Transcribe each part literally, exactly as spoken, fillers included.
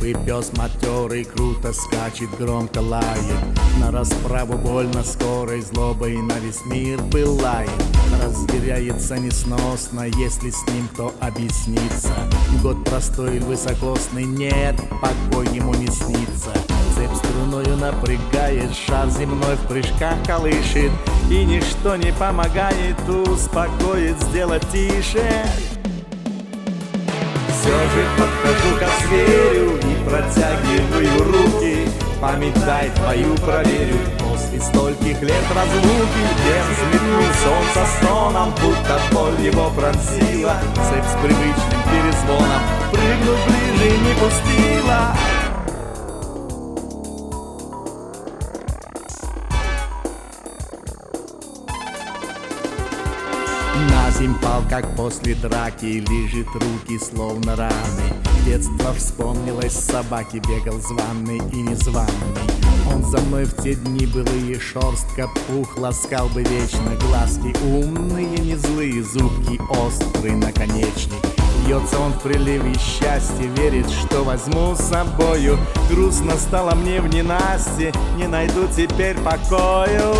свирепый пес матерый круто скачет, громко лает. На расправу больно скорой злобой на весь мир пылает. Разъяряется несносно, если с ним кто объяснится. Год простой или высокосный, нет, покой ему не снится. Цепь струною напрягает, шар земной в прыжках колышет, и ничто не помогает успокоить, сделать тише. Все же подхожу ко зверю и протягиваю руки. Пометай твою проверю, после стольких лет разлуки. Где взметнулся он со стоном, будто боль его пронзила. Цепь с привычным перезвоном прыгнуть ближе не пустила. Наземь пал, как после драки, лежит руки, словно раны. Детство вспомнилось, собаки бегал званый и незваный. Он за мной в те дни былые, шерстка пух, ласкал бы вечно. Глазки умные, не злые, зубки острый наконечник. Бьется он в приливе счастья, верит, что возьму с собою. Грустно стало мне в ненастье, не найду теперь покою.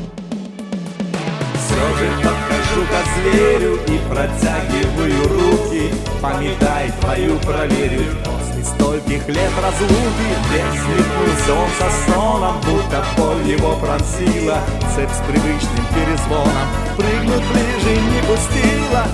Все же подхожу ко зверю и протягиваю руки. Пометай твою проверю, после стольких лет разлуки. Где взметнулся он со стоном, будто боль его пронзила. Цепь с привычным перезвоном прыгнуть ближе не пустила.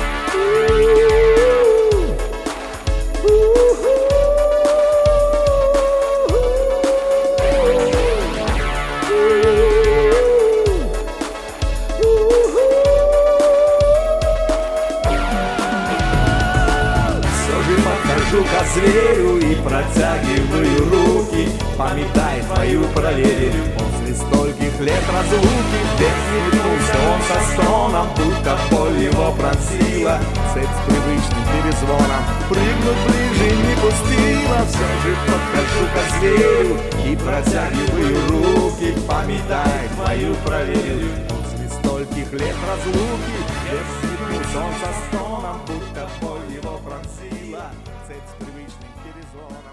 Подхожу ко зверю и протягиваю руки. Пометай твою проверю, после стольких лет разлуки. Где взметнулся он со стоном, будто боль его пронзила. Цепь с привычным перезвоном прыгнуть ближе не пустила. Все же подхожу ко зверю и протягиваю руки. Пометай твою проверю, после стольких лет разлуки. Где взметнулся он со стоном, будто боль его пронзила. Цепь с привычным перезвоном